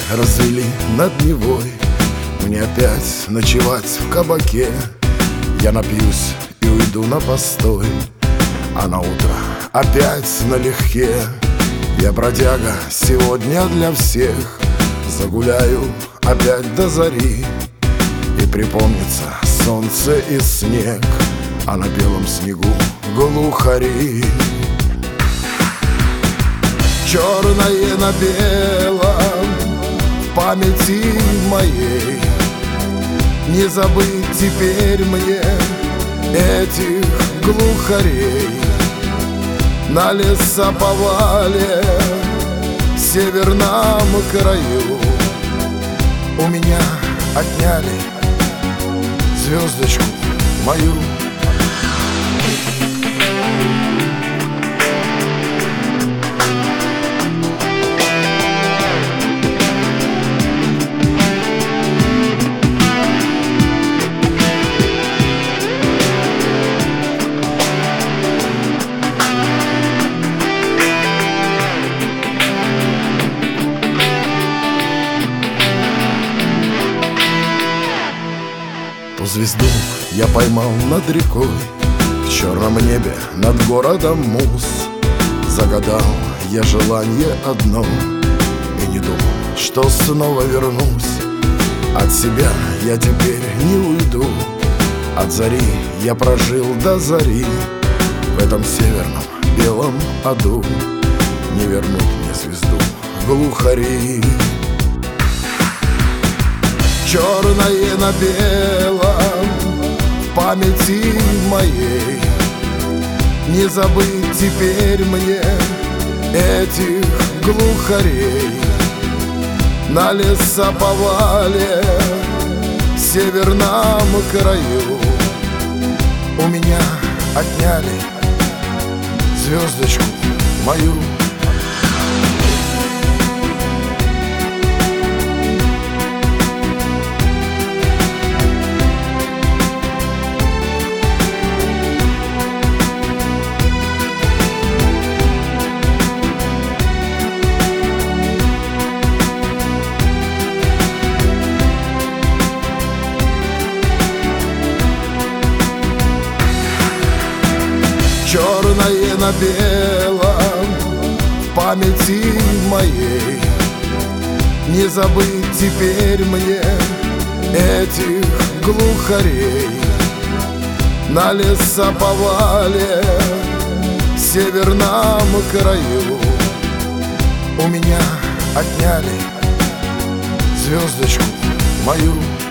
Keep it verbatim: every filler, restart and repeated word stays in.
развели над Невой. Мне опять ночевать в кабаке. Я напьюсь и уйду на постой, а на утро опять налегке. Я бродяга сегодня для всех, загуляю опять до зари. И припомнится солнце и снег, а на белом снегу глухари. Черное на белом в памяти моей, не забыть теперь мне этих глухарей. На лесоповале в северном краю у меня отняли звездочку мою. Ту звезду я поймал над рекой, в черном небе над городом Муз. Загадал я желание одно и не думал, что снова вернусь. От себя я теперь не уйду, от зари я прожил до зари. В этом северном белом аду не вернуть мне звезду глухари. Черное на белом в памяти моей, не забыть теперь мне этих глухарей. На лесоповале в северном краю у меня отняли звездочку мою. Черное на белом в памяти моей, не забыть теперь мне этих глухарей. На лесоповале в северном краю у меня отняли звездочку мою.